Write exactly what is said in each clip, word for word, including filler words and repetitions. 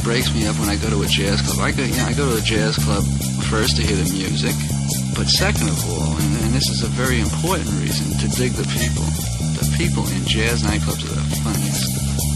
breaks me up when I go to a jazz club. I go, you know, I go to a jazz club first to hear the music, but second of all, and, and this is a very important reason, to dig the people. The people in jazz nightclubs are the funniest.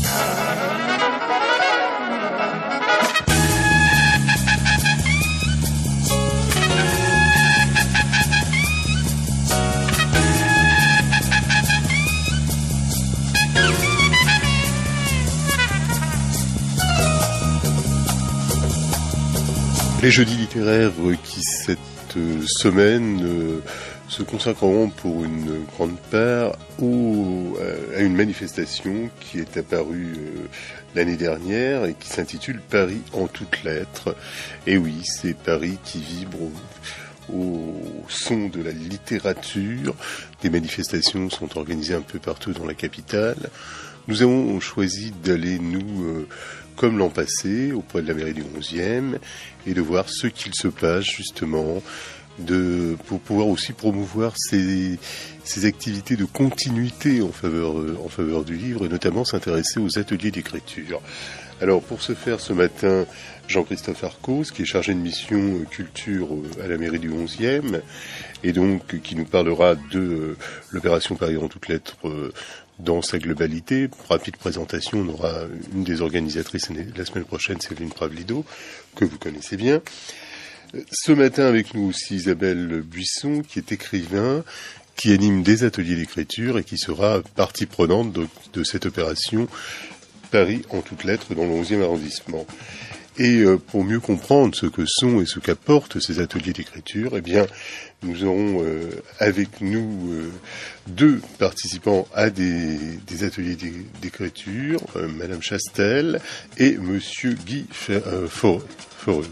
Les jeudis littéraires qui, cette semaine, euh, se consacreront pour une grande part au, à une manifestation qui est apparue euh, l'année dernière et qui s'intitule « Paris en toutes lettres ». Et oui, c'est Paris qui vibre au, au son de la littérature. Des manifestations sont organisées un peu partout dans la capitale. Nous avons choisi d'aller, nous... Euh, comme l'an passé, auprès de la mairie du onzième, et de voir ce qu'il se passe justement, de, pour pouvoir aussi promouvoir ces, ces activités de continuité en faveur, en faveur du livre, et notamment s'intéresser aux ateliers d'écriture. Alors pour ce faire, ce matin, Jean-Christophe Arcos, qui est chargé de mission culture à la mairie du onzième, et donc qui nous parlera de l'opération Paris en toutes lettres dans sa globalité. Rapide présentation, on aura une des organisatrices la semaine prochaine, Céline Pravlido, que vous connaissez bien. Ce matin avec nous aussi Isabelle Buisson, qui est écrivain, qui anime des ateliers d'écriture et qui sera partie prenante de, de cette opération Paris en toutes lettres dans le onzième arrondissement. Et euh, pour mieux comprendre ce que sont et ce qu'apportent ces ateliers d'écriture, eh bien, nous aurons euh, avec nous euh, deux participants à des, des ateliers d'écriture, euh, Madame Chastel et Monsieur Guy Foreux.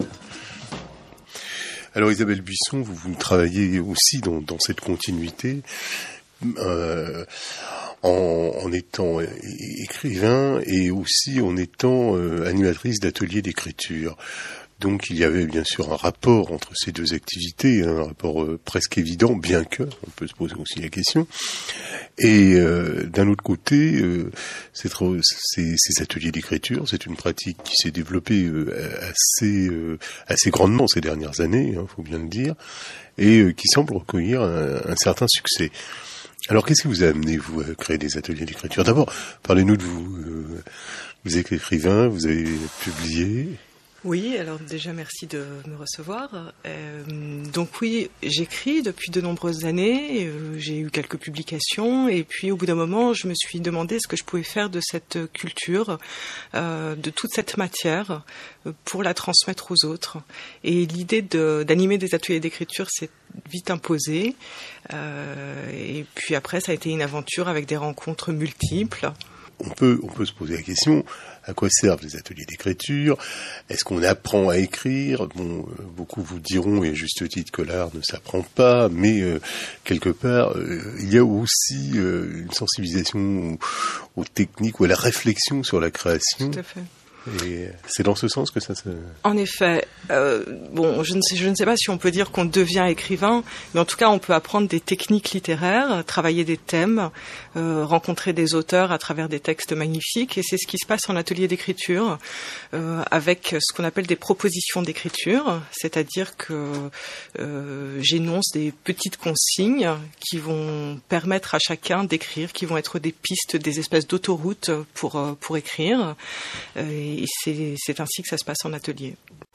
Alors Isabelle Buisson, vous, vous travaillez aussi dans, dans cette continuité. Euh, En, en étant écrivain et aussi en étant euh, animatrice d'ateliers d'écriture. Donc il y avait bien sûr un rapport entre ces deux activités, un rapport euh, presque évident, bien que, on peut se poser aussi la question. Et euh, d'un autre côté, euh, c'est trop, ces, ces ateliers d'écriture, c'est une pratique qui s'est développée euh, assez, euh, assez grandement ces dernières années, hein, faut bien le dire, et euh, qui semble recueillir un, un certain succès. Alors, qu'est-ce qui vous a amené, vous, à créer des ateliers d'écriture ? D'abord, parlez-nous de vous. Euh, vous êtes écrivain, vous avez publié. Oui, alors déjà, merci de me recevoir. Euh, donc oui, j'écris depuis de nombreuses années, euh, j'ai eu quelques publications, et puis au bout d'un moment, je me suis demandé ce que je pouvais faire de cette culture, euh, de toute cette matière, euh, pour la transmettre aux autres. Et l'idée de, d'animer des ateliers d'écriture s'est vite imposée, euh, et puis après, ça a été une aventure avec des rencontres multiples. On peut, on peut se poser la question, à quoi servent les ateliers d'écriture ? Est-ce qu'on apprend à écrire ? Bon, euh, beaucoup vous diront, et à juste titre, que l'art ne s'apprend pas, mais euh, quelque part, euh, il y a aussi euh, une sensibilisation aux, aux techniques ou à la réflexion sur la création. Tout à fait. Et c'est dans ce sens que ça se... En effet, euh, bon, je ne sais, je ne sais pas si on peut dire qu'on devient écrivain, mais en tout cas, on peut apprendre des techniques littéraires, travailler des thèmes, euh, rencontrer des auteurs à travers des textes magnifiques, et c'est ce qui se passe en atelier d'écriture, euh, avec ce qu'on appelle des propositions d'écriture, c'est-à-dire que euh, j'énonce des petites consignes qui vont permettre à chacun d'écrire, qui vont être des pistes, des espèces d'autoroutes pour pour écrire. Euh, Et c'est, c'est ainsi que ça se passe en atelier.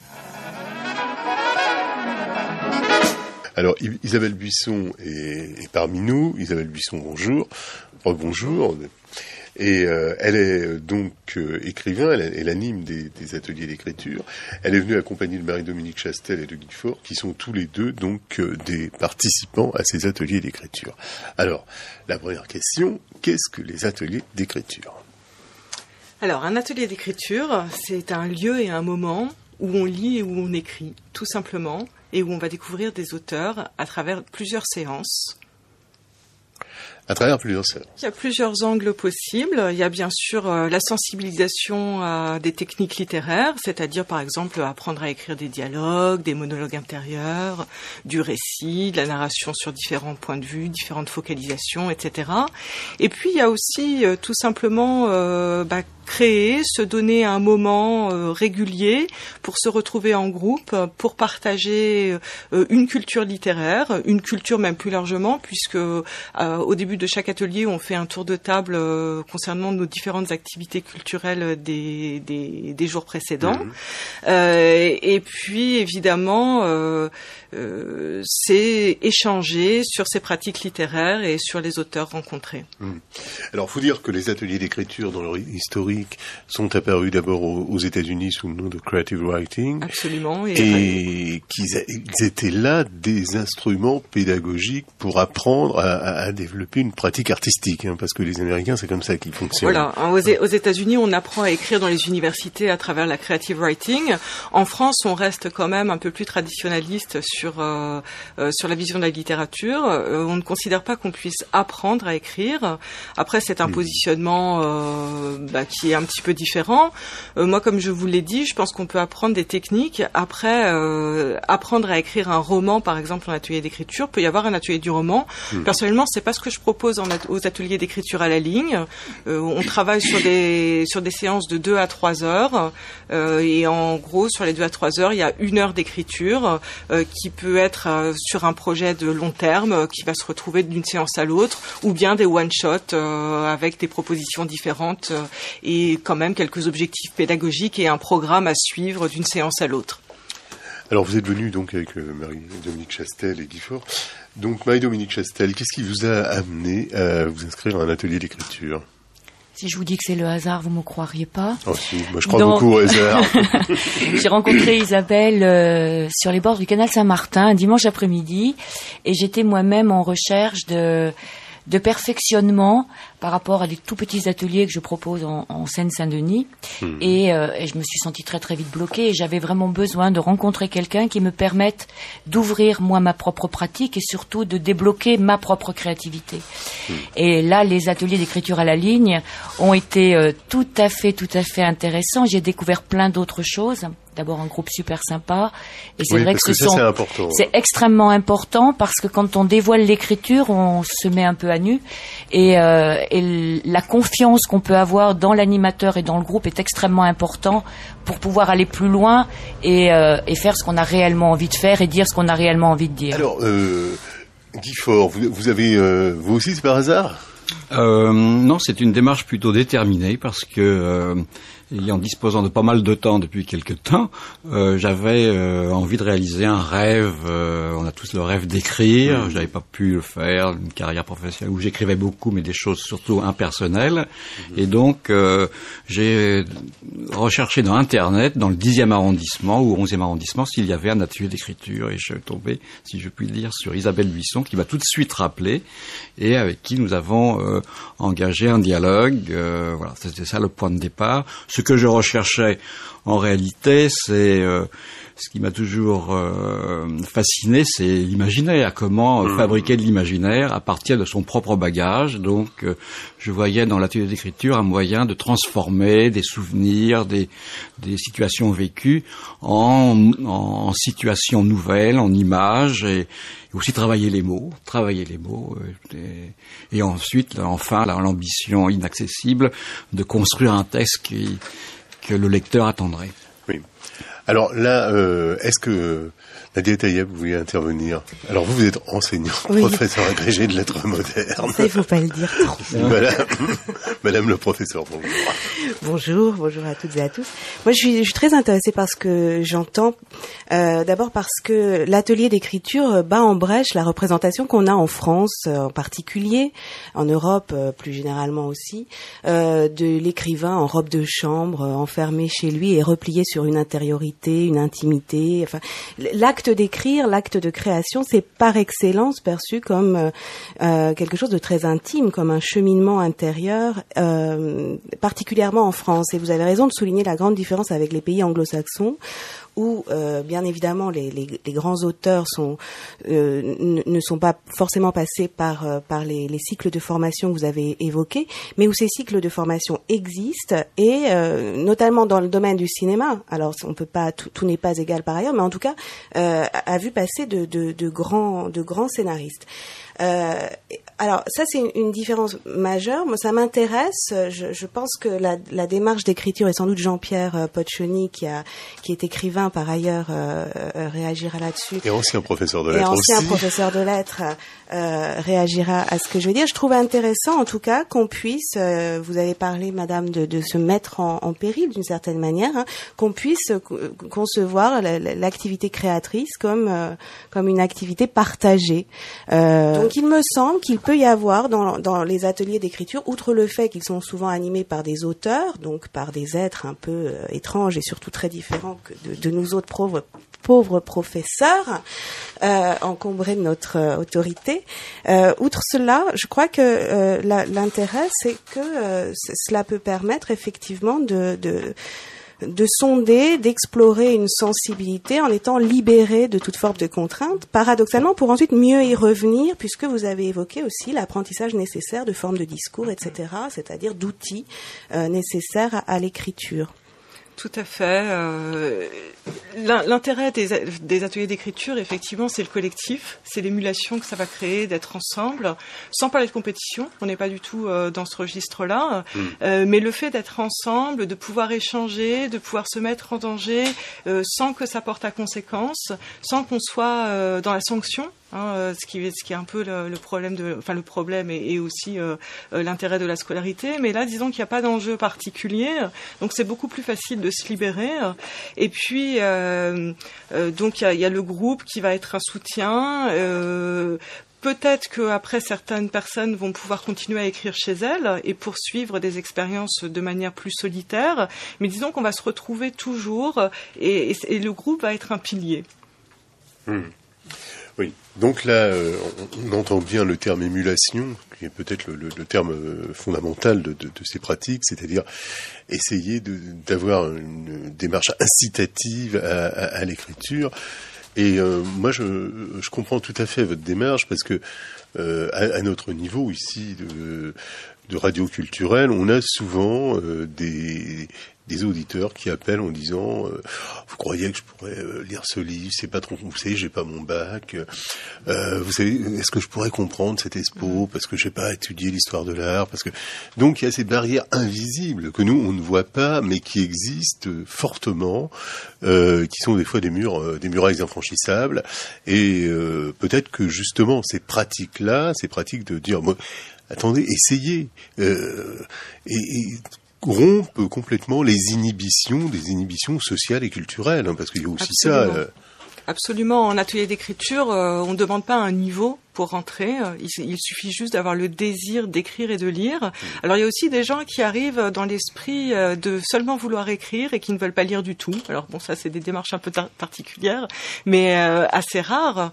Alors, Isabelle Buisson est, est parmi nous. Isabelle Buisson, bonjour. Rebonjour. Et euh, elle est donc euh, écrivain, elle, elle anime des, des ateliers d'écriture. Elle est venue accompagnée de Marie-Dominique Chastel et de Guy Foreux, qui sont tous les deux donc euh, des participants à ces ateliers d'écriture. Alors, la première question, qu'est-ce que les ateliers d'écriture ? Alors, un atelier d'écriture, c'est un lieu et un moment où on lit et où on écrit, tout simplement, et où on va découvrir des auteurs à travers plusieurs séances. à travers plusieurs scènes. Il y a plusieurs angles possibles. Il y a bien sûr euh, la sensibilisation à des techniques littéraires, c'est-à-dire par exemple apprendre à écrire des dialogues, des monologues intérieurs, du récit, de la narration sur différents points de vue, différentes focalisations, et cetera. Et puis il y a aussi euh, tout simplement euh, bah, créer, se donner un moment euh, régulier pour se retrouver en groupe, pour partager euh, une culture littéraire, une culture même plus largement, puisque euh, au début de chaque atelier, on fait un tour de table euh, concernant nos différentes activités culturelles des, des, des jours précédents. Mmh. Euh, et puis, évidemment, euh, euh, c'est échanger sur ces pratiques littéraires et sur les auteurs rencontrés. Mmh. Alors, faut dire que les ateliers d'écriture dans leur historique sont apparus d'abord aux, aux États-Unis sous le nom de Creative Writing. Absolument. Et, et qu'ils a, ils étaient là des instruments pédagogiques pour apprendre à, à, à développer une pratique artistique, hein, parce que les Américains, c'est comme ça qu'ils fonctionnent. Voilà. Aux, aux États-Unis, on apprend à écrire dans les universités à travers la creative writing. En France, on reste quand même un peu plus traditionnaliste sur euh, euh, sur la vision de la littérature. Euh, on ne considère pas qu'on puisse apprendre à écrire. Après, c'est un mmh. positionnement euh, bah, qui est un petit peu différent. Euh, moi, comme je vous l'ai dit, je pense qu'on peut apprendre des techniques. Après, euh, apprendre à écrire un roman, par exemple, en atelier d'écriture, peut y avoir un atelier du roman. Mmh. Personnellement, c'est pas ce que je propose en at- aux ateliers d'écriture à la ligne. Euh, on travaille sur des sur des séances de deux à trois heures euh, et en gros sur les deux à trois heures il y a une heure d'écriture euh, qui peut être euh, sur un projet de long terme euh, qui va se retrouver d'une séance à l'autre, ou bien des one shot euh, avec des propositions différentes euh, et quand même quelques objectifs pédagogiques et un programme à suivre d'une séance à l'autre. Alors vous êtes venu donc avec euh, Marie-Dominique Chastel et Guy Faure. Donc Marie-Dominique Chastel, qu'est-ce qui vous a amené à vous inscrire à un atelier d'écriture ? Si je vous dis que c'est le hasard, vous me croiriez pas. Oh si, moi je crois Donc, beaucoup au hasard. J'ai rencontré Isabelle euh, sur les bords du canal Saint-Martin un dimanche après-midi, et j'étais moi-même en recherche de de perfectionnement par rapport à des tout petits ateliers que je propose en, en Seine-Saint-Denis. Mmh. Et, euh, et je me suis sentie très très vite bloquée, et j'avais vraiment besoin de rencontrer quelqu'un qui me permette d'ouvrir moi ma propre pratique et surtout de débloquer ma propre créativité. Mmh. Et là, les ateliers d'écriture à la ligne ont été euh, tout à fait tout à fait intéressants. J'ai découvert plein d'autres choses. D'abord un groupe super sympa, et c'est oui, vrai que ce que ça, sont c'est important. C'est extrêmement important, parce que quand on dévoile l'écriture, on se met un peu à nu, et, euh, et la confiance qu'on peut avoir dans l'animateur et dans le groupe est extrêmement important pour pouvoir aller plus loin et, euh, et faire ce qu'on a réellement envie de faire et dire ce qu'on a réellement envie de dire. Alors, euh, Guy Faure, vous, vous avez, euh, vous aussi, c'est par hasard ? Euh, non, c'est une démarche plutôt déterminée, parce que euh, ayant disposant de pas mal de temps depuis quelque temps, euh, j'avais euh, envie de réaliser un rêve. Euh, on a tous le rêve d'écrire. Mmh. J'avais pas pu le faire, une carrière professionnelle où j'écrivais beaucoup, mais des choses surtout impersonnelles. Mmh. Et donc, euh, j'ai recherché dans Internet, dans le dixième arrondissement ou onzième arrondissement, s'il y avait un atelier d'écriture. Et je suis tombé, si je puis le dire, sur Isabelle Buisson, qui m'a tout de suite rappelé, et avec qui nous avons euh, engagé un dialogue. Euh, voilà, c'était ça le point de départ. Ce que je recherchais, en réalité, c'est euh, ce qui m'a toujours euh, fasciné, c'est l'imaginaire. Comment euh, fabriquer de l'imaginaire à partir de son propre bagage. Donc, euh, je voyais dans l'atelier d'écriture un moyen de transformer des souvenirs, des, des situations vécues en, en situations nouvelles, en images, et aussi travailler les mots, travailler les mots, et, et ensuite, enfin, l'ambition inaccessible de construire un texte qui, que le lecteur attendrait. Oui. Alors là, euh, est-ce que Nadia Tayeb, vous voulez intervenir? Alors vous, vous êtes enseignant, oui. Professeur agrégé de lettres modernes. Ça, il faut pas le dire trop. Madame, Madame le professeur, bonjour. Bonjour, bonjour à toutes et à tous. Moi, je suis, je suis très intéressée par ce que j'entends. Euh, d'abord parce que l'atelier d'écriture bat en brèche la représentation qu'on a en France, en particulier, en Europe plus généralement aussi, euh, de l'écrivain en robe de chambre, enfermé chez lui et replié sur une intériorité, une intimité. Enfin, l'acte d'écrire, l'acte de création, c'est par excellence perçu comme euh, quelque chose de très intime, comme un cheminement intérieur, euh, particulièrement en France. Et vous avez raison de souligner la grande différence avec les pays anglo-saxons, où euh, bien évidemment les, les, les grands auteurs sont euh, ne, ne sont pas forcément passés par euh, par les, les cycles de formation que vous avez évoqués, mais où ces cycles de formation existent et euh, notamment dans le domaine du cinéma. Alors on peut pas tout, tout n'est pas égal par ailleurs, mais en tout cas euh, a vu passer de, de, de grands de grands scénaristes. Euh, alors ça c'est une, une différence majeure. Moi ça m'intéresse. Je, je pense que la, la démarche d'écriture, et sans doute Jean-Pierre Poccioni qui a qui est écrivain par ailleurs euh, euh, réagira là-dessus. Et ancien professeur de lettres et ancien aussi. professeur de lettres euh, réagira à ce que je veux dire. Je trouve intéressant en tout cas qu'on puisse. Euh, vous avez parlé, Madame, de, de se mettre en, en péril d'une certaine manière, hein, qu'on puisse concevoir l'activité créatrice comme euh, comme une activité partagée. Euh, Donc il me semble qu'il peut y avoir dans, dans les ateliers d'écriture, outre le fait qu'ils sont souvent animés par des auteurs, donc par des êtres un peu euh, étranges et surtout très différents que de, de nous autres pauvres, pauvres professeurs, euh, encombrés de notre euh, autorité. Euh, outre cela, je crois que euh, la, l'intérêt, c'est que euh, cela peut permettre effectivement de... de de sonder, d'explorer une sensibilité en étant libéré de toute forme de contrainte, paradoxalement pour ensuite mieux y revenir, puisque vous avez évoqué aussi l'apprentissage nécessaire de formes de discours, et cetera, c'est-à-dire d'outils euh, nécessaires à, à l'écriture. Tout à fait. Euh, l'intérêt des, des ateliers d'écriture, effectivement, c'est le collectif, c'est l'émulation que ça va créer d'être ensemble, sans parler de compétition. On n'est pas du tout euh, dans ce registre-là, mmh. euh, mais le fait d'être ensemble, de pouvoir échanger, de pouvoir se mettre en danger, euh, sans que ça porte à conséquence, sans qu'on soit euh, dans la sanction. Hein, ce qui, ce qui est un peu le, le problème de, enfin le problème et, et aussi euh, l'intérêt de la scolarité. Mais là, disons qu'il n'y a pas d'enjeu particulier, donc c'est beaucoup plus facile de se libérer. Et puis, euh, euh, donc il y a, y a le groupe qui va être un soutien. Euh, Peut-être qu'après, certaines personnes vont pouvoir continuer à écrire chez elles et poursuivre des expériences de manière plus solitaire. Mais disons qu'on va se retrouver toujours et, et, et le groupe va être un pilier. Mmh. Oui, donc là, euh, on, on entend bien le terme émulation, qui est peut-être le, le, le terme fondamental de, de, de ces pratiques, c'est-à-dire essayer de, d'avoir une démarche incitative à, à, à l'écriture. Et euh, moi, je, je comprends tout à fait votre démarche, parce que euh, à, à notre niveau ici de, de radio culturelle, on a souvent euh, des... des auditeurs qui appellent en disant euh, vous croyez que je pourrais euh, lire ce livre, c'est pas trop, vous savez, j'ai pas mon bac, euh, vous savez, est-ce que je pourrais comprendre cette expo parce que j'ai pas étudié l'histoire de l'art, parce que donc il y a ces barrières invisibles que nous on ne voit pas mais qui existent fortement, euh, qui sont des fois des murs, euh, des murailles infranchissables, et euh, peut-être que justement ces pratiques là, ces pratiques de dire moi, attendez, essayez euh, et, et rompent complètement les inhibitions, des inhibitions sociales et culturelles, hein, parce qu'il y a aussi Absolument. ça. Euh... Absolument. En atelier d'écriture, euh, on ne demande pas un niveau pour rentrer. Il, il suffit juste d'avoir le désir d'écrire et de lire. Alors, il y a aussi des gens qui arrivent dans l'esprit de seulement vouloir écrire et qui ne veulent pas lire du tout. Alors, bon, ça, c'est des démarches un peu tar- particulières, mais euh, assez rares.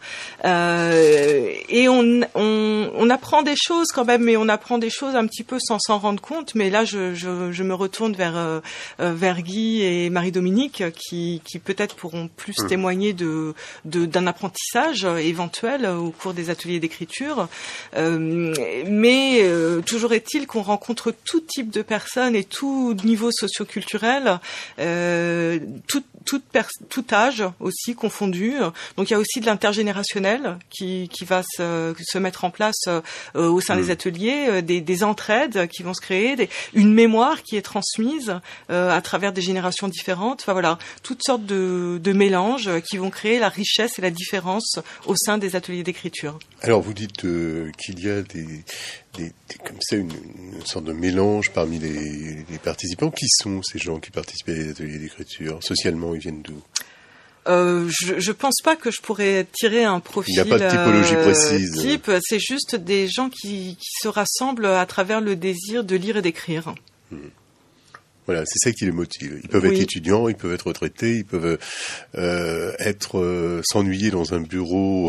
Euh, et on, on, on apprend des choses quand même, mais on apprend des choses un petit peu sans s'en rendre compte. Mais là, je, je, je me retourne vers, euh, vers Guy et Marie-Dominique qui, qui peut-être pourront plus mmh. témoigner de, de, d'un apprentissage éventuel au cours des ateliers d'écriture, euh, mais euh, toujours est-il qu'on rencontre tout type de personnes et tout niveau socio-culturel, euh, tout, tout, pers- tout âge aussi confondu. Donc il y a aussi de l'intergénérationnel qui, qui va se, se mettre en place euh, au sein mmh. des ateliers, euh, des, des entraides qui vont se créer, des, une mémoire qui est transmise euh, à travers des générations différentes. Enfin voilà, toutes sortes de, de mélanges qui vont créer la richesse et la différence au sein des ateliers d'écriture. Alors vous dites euh, qu'il y a des, des, des comme ça une, une sorte de mélange parmi les, les participants. Qui sont ces gens qui participent à des ateliers d'écriture? Socialement, ils viennent d'où? Euh, je, je pense pas que je pourrais tirer un profil. Il n'y a pas de typologie euh, précise. Type, c'est juste des gens qui, qui se rassemblent à travers le désir de lire et d'écrire. Hmm. Voilà, c'est ça qui les motive. Ils peuvent oui. être étudiants, ils peuvent être retraités, ils peuvent euh, être euh, s'ennuyer dans un bureau.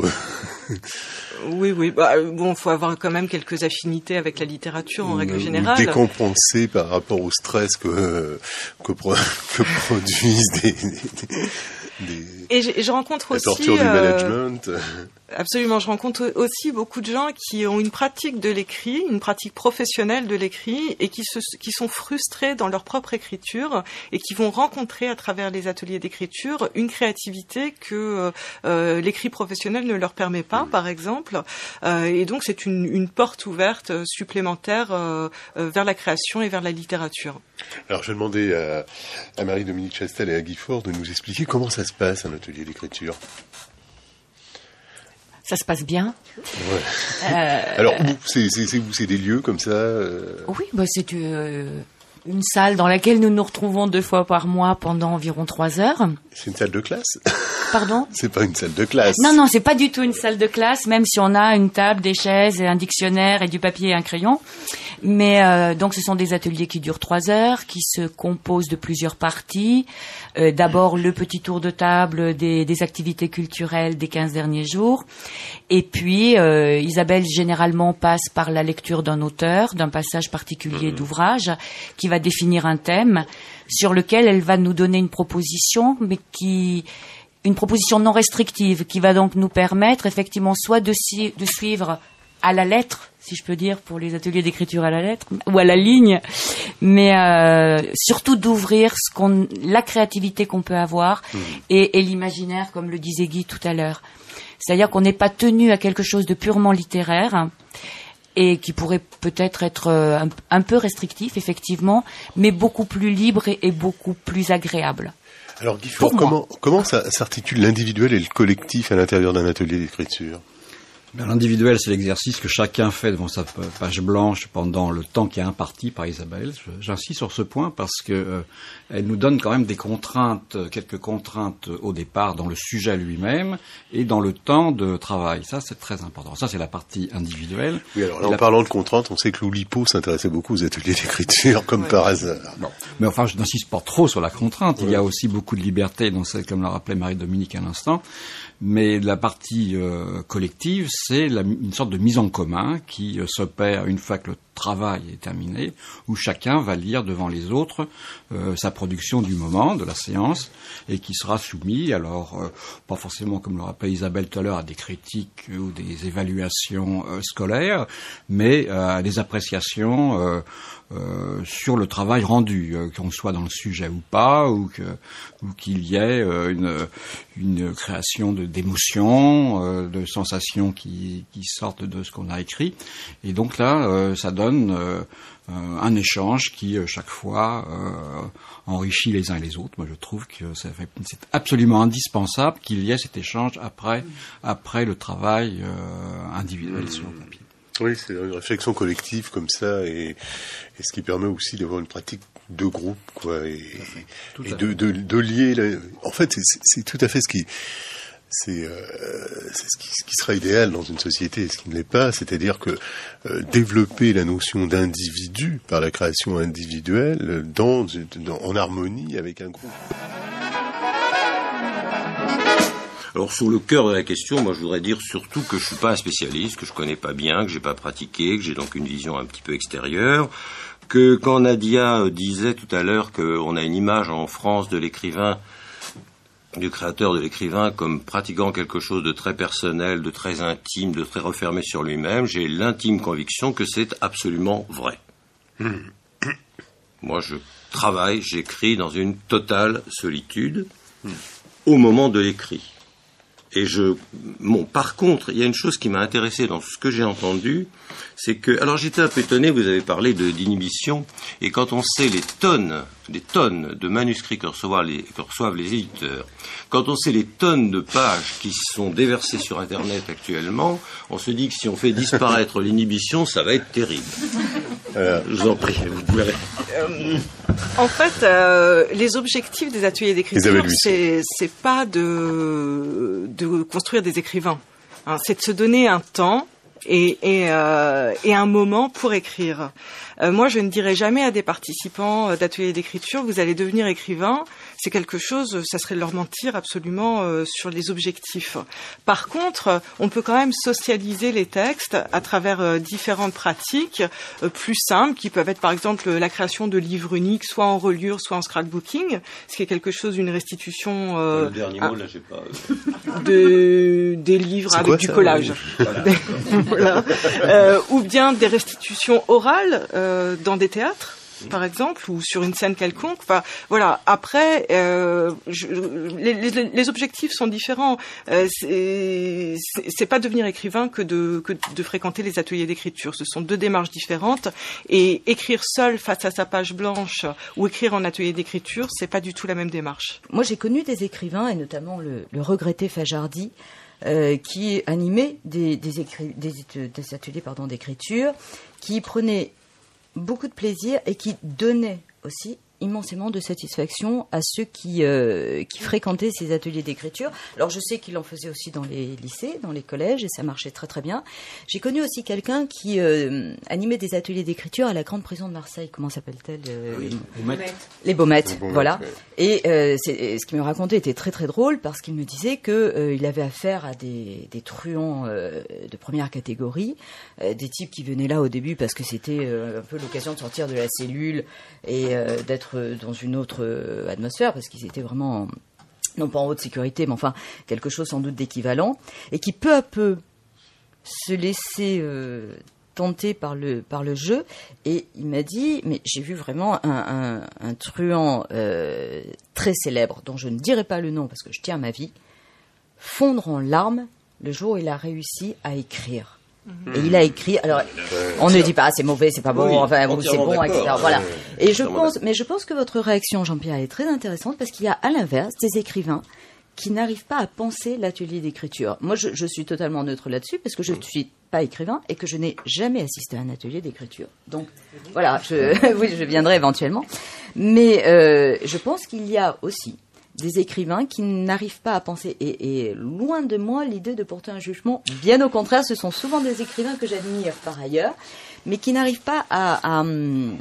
oui, oui. Bah, bon, faut avoir quand même quelques affinités avec la littérature en règle générale. Ou décompenser par rapport au stress que que, pro- que produisent des, des, des, et, je, et je rencontre la aussi torture du euh, management. Absolument, je rencontre aussi beaucoup de gens qui ont une pratique de l'écrit, une pratique professionnelle de l'écrit, et qui, se, qui sont frustrés dans leur propre écriture et qui vont rencontrer à travers les ateliers d'écriture une créativité que euh, l'écrit professionnel ne leur permet pas, mmh. par exemple. Euh, et donc c'est une, une porte ouverte supplémentaire euh, vers la création et vers la littérature. Alors je vais demander à, à Marie-Dominique Chastel et à Guy Faure de nous expliquer comment ça se passe un atelier d'écriture. Ça se passe bien. Ouais. Euh... Alors, où c'est, c'est, c'est, c'est des lieux comme ça euh... Oui, bah c'est euh, une salle dans laquelle nous nous retrouvons deux fois par mois pendant environ trois heures. C'est une salle de classe? Pardon? C'est pas une salle de classe. Non, non, c'est pas du tout une salle de classe, même si on a une table, des chaises, et un dictionnaire et du papier et un crayon. Mais euh, donc ce sont des ateliers qui durent trois heures, qui se composent de plusieurs parties. Euh, d'abord le petit tour de table des, des activités culturelles des quinze derniers jours. Et puis euh, Isabelle généralement passe par la lecture d'un auteur, d'un passage particulier mmh. d'ouvrage, qui va définir un thème sur lequel elle va nous donner une proposition, mais qui... une proposition non restrictive qui va donc nous permettre effectivement soit de, si, de suivre à la lettre, si je peux dire, pour les ateliers d'écriture à la lettre, ou à la ligne, mais euh, surtout d'ouvrir ce qu'on, la créativité qu'on peut avoir mmh. et, et l'imaginaire, comme le disait Guy tout à l'heure. C'est-à-dire qu'on n'est pas tenu à quelque chose de purement littéraire et qui pourrait peut-être être un, un peu restrictif, effectivement, mais beaucoup plus libre et, et beaucoup plus agréable. Alors Guy Faure, comment, comment ça s'articule l'individuel et le collectif à l'intérieur d'un atelier d'écriture? Ben, l'individuel, c'est l'exercice que chacun fait devant sa page blanche pendant le temps qui est imparti par Isabelle. J'insiste sur ce point parce que euh, elle nous donne quand même des contraintes, quelques contraintes au départ dans le sujet lui-même et dans le temps de travail. Ça, c'est très important. Ça, c'est la partie individuelle. Oui, alors là, en la... parlant de contraintes, on sait que Loulipo s'intéressait beaucoup aux ateliers d'écriture, comme ouais. par hasard. Bon. Mais enfin, je n'insiste pas trop sur la contrainte. Ouais. Il y a aussi beaucoup de liberté dans celle, comme l'a rappelé Marie-Dominique à l'instant. Mais la partie euh, collective, c'est la, une sorte de mise en commun qui euh, s'opère une fois que le travail est terminé, où chacun va lire devant les autres euh, sa production du moment, de la séance, et qui sera soumis, alors euh, pas forcément, comme le rappelait Isabelle tout à l'heure, à des critiques ou des évaluations euh, scolaires, mais euh, à des appréciations euh, euh, sur le travail rendu, euh, qu'on soit dans le sujet ou pas, ou, que, ou qu'il y ait euh, une, une création de, d'émotions, euh, de sensations qui, qui sortent de ce qu'on a écrit. Et donc là, euh, ça donne Euh, euh, un échange qui euh, chaque fois euh, enrichit les uns et les autres. Moi, je trouve que ça fait, c'est absolument indispensable qu'il y ait cet échange après, mmh. après le travail euh, individuel mmh. sur le papier. Oui, c'est une réflexion collective comme ça, et, et ce qui permet aussi d'avoir une pratique de groupe, quoi, et, et de, de, de lier. La... En fait, c'est, c'est tout à fait ce qui C'est, euh, c'est ce, qui, ce qui sera idéal dans une société, ce qui ne l'est pas, c'est-à-dire que euh, développer la notion d'individu par la création individuelle dans, dans, en harmonie avec un groupe. Alors sur le cœur de la question, moi je voudrais dire surtout que je suis pas un spécialiste, que je connais pas bien, que j'ai pas pratiqué, que j'ai donc une vision un petit peu extérieure, que quand Nadia disait tout à l'heure qu'on a une image en France de l'écrivain, du créateur, de l'écrivain, comme pratiquant quelque chose de très personnel, de très intime, de très refermé sur lui-même, j'ai l'intime conviction que c'est absolument vrai. Mmh. Moi, je travaille, j'écris dans une totale solitude mmh. au moment de l'écrit. Et je, bon, par contre, il y a une chose qui m'a intéressé dans ce que j'ai entendu, c'est que, alors j'étais un peu étonné, vous avez parlé de, d'inhibition, et quand on sait les tonnes, les tonnes de manuscrits que reçoivent les, que reçoivent les éditeurs, quand on sait les tonnes de pages qui sont déversées sur Internet actuellement, on se dit que si on fait disparaître l'inhibition, ça va être terrible. Euh, je vous en prie, vous pouvez. Euh, en fait, euh, les objectifs des ateliers d'écriture, c'est, c'est pas de, de construire des écrivains, hein, c'est de se donner un temps et, et, euh, et un moment pour écrire. Euh, moi, je ne dirais jamais à des participants euh, d'ateliers d'écriture, vous allez devenir écrivain. C'est quelque chose, ça serait de leur mentir absolument euh, sur les objectifs. Par contre, on peut quand même socialiser les textes à travers euh, différentes pratiques euh, plus simples, qui peuvent être par exemple la création de livres uniques, soit en reliure, soit en scrapbooking, ce qui est quelque chose d'une restitution. Euh, le dernier mot, là, j'ai pas. Euh... De, des livres C'est avec quoi, du ça, collage. oui. Voilà. Euh, ou bien des restitutions orales euh, dans des théâtres, par exemple, ou sur une scène quelconque. Enfin, voilà. Après, euh, je, les, les, les objectifs sont différents. Euh, c'est, c'est pas devenir écrivain que de, que de fréquenter les ateliers d'écriture. Ce sont deux démarches différentes. Et écrire seul face à sa page blanche ou écrire en atelier d'écriture, c'est pas du tout la même démarche. Moi, j'ai connu des écrivains, et notamment le, le regretté Fajardi, euh, qui animait des, des, écri- des, des ateliers pardon, d'écriture, qui prenaient beaucoup de plaisir et qui donnait aussi immensément de satisfaction à ceux qui, euh, qui fréquentaient ces ateliers d'écriture. Alors je sais qu'il en faisait aussi dans les lycées, dans les collèges, et ça marchait très très bien. J'ai connu aussi quelqu'un qui euh, animait des ateliers d'écriture à la grande prison de Marseille. Comment s'appelle-t-elle euh, Oui, Les Baumettes, Les Baumettes, voilà. ouais. Et euh, c'est, ce qu'il me racontait était très très drôle, parce qu'il me disait que euh, il avait affaire à des, des truands euh, de première catégorie, euh, des types qui venaient là au début parce que c'était euh, un peu l'occasion de sortir de la cellule et euh, d'être dans une autre euh, atmosphère, parce qu'ils étaient vraiment, non pas en haute sécurité, mais enfin quelque chose sans doute d'équivalent, et qui peu à peu se laissaient euh, tenter par le, par le jeu. Et il m'a dit, mais j'ai vu vraiment un, un, un truand euh, très célèbre, dont je ne dirai pas le nom parce que je tiens à ma vie, fondre en larmes le jour où il a réussi à écrire. Et il a écrit, alors on ne dit pas ah, c'est mauvais, c'est pas bon, Oui, enfin ou c'est bon, d'accord. et cetera. Voilà. Ouais, Et je entièrement pense, d'accord. mais je pense que votre réaction, Jean-Pierre, est très intéressante, parce qu'il y a à l'inverse des écrivains qui n'arrivent pas à penser l'atelier d'écriture. Moi, je, je suis totalement neutre là-dessus, parce que je ne suis pas écrivain et que je n'ai jamais assisté à un atelier d'écriture. Donc voilà, je, oui, je viendrai éventuellement. Mais euh, je pense qu'il y a aussi des écrivains qui n'arrivent pas à penser, et, et loin de moi l'idée de porter un jugement, bien au contraire, ce sont souvent des écrivains que j'admire par ailleurs, mais qui n'arrivent pas à, à,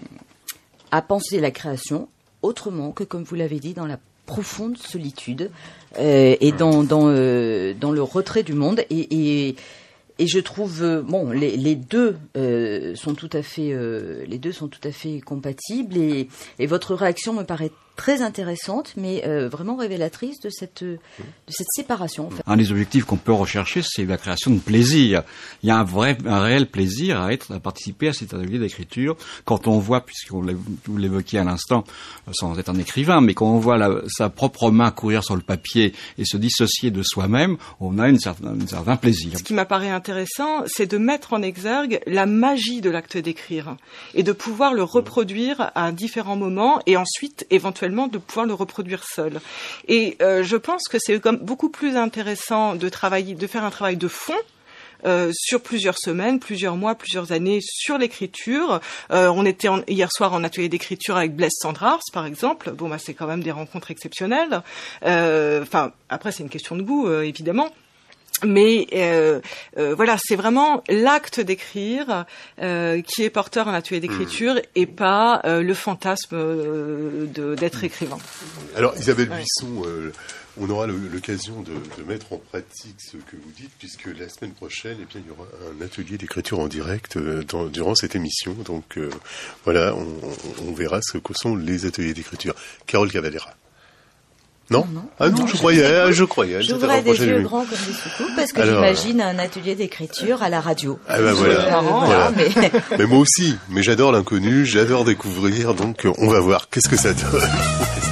à penser la création autrement que, comme vous l'avez dit, dans la profonde solitude euh, et dans, dans, euh, dans le retrait du monde. Et, et, et je trouve, euh, bon, les, les deux euh, sont tout à fait, euh, les deux sont tout à fait compatibles, et, et votre réaction me paraît très intéressante, mais euh, vraiment révélatrice de cette, de cette séparation. En fait. Un des objectifs qu'on peut rechercher, c'est la création de plaisir. Il y a un vrai, un réel plaisir à être, à participer à cet atelier d'écriture. Quand on voit, puisqu'on l'a, vous l'évoquiez à l'instant, sans être un écrivain, mais quand on voit la, sa propre main courir sur le papier et se dissocier de soi-même, on a une certain, un certain plaisir. Ce qui m'apparaît intéressant, c'est de mettre en exergue la magie de l'acte d'écrire et de pouvoir le reproduire à différents moments, et ensuite, éventuellement, de pouvoir le reproduire seul. Et euh, je pense que c'est comme beaucoup plus intéressant de travailler, de faire un travail de fond euh, sur plusieurs semaines, plusieurs mois, plusieurs années sur l'écriture. Euh, on était en, hier soir en atelier d'écriture avec Blaise Sandrars, par exemple. Bon, bah c'est quand même des rencontres exceptionnelles. Enfin, euh, après c'est une question de goût, euh, évidemment. Mais euh, euh, voilà, c'est vraiment l'acte d'écrire euh, qui est porteur en atelier d'écriture, et pas euh, le fantasme euh, de, d'être écrivain. Alors Isabelle Ouais. Buisson, euh, on aura le- l'occasion de, de mettre en pratique ce que vous dites, puisque la semaine prochaine, eh bien, il y aura un atelier d'écriture en direct euh, dans- durant cette émission. Donc euh, voilà, on, on- on verra ce que sont les ateliers d'écriture. Carole Cavalera. Non, Non, non. Ah non, Non, je, je croyais, vous écoute. ah, je croyais. Je C'était voudrais la des prochaine yeux émission. grands comme des soucoupes, parce que Alors, j'imagine un atelier d'écriture à la radio. Ah ben voilà. C'est marrant, Voilà. hein, mais... Mais moi aussi, mais j'adore l'inconnu, j'adore découvrir, donc euh, on va voir qu'est-ce que ça donne.